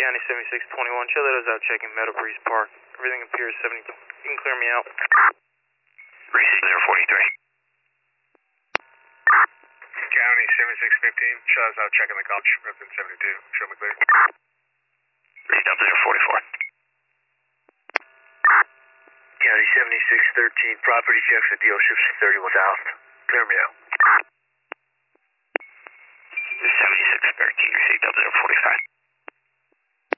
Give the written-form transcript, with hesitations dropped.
County 7621. Chilletto's out checking Meadow Breeze Park. Everything appears 70. You can clear me out. Breeze 043. County 7615. Chilletto's out checking the college. Represent 72. Show me clear. Breeze 044. County 7613. Property checks at dealerships 31 South. Clear me out. 7613. Received 045.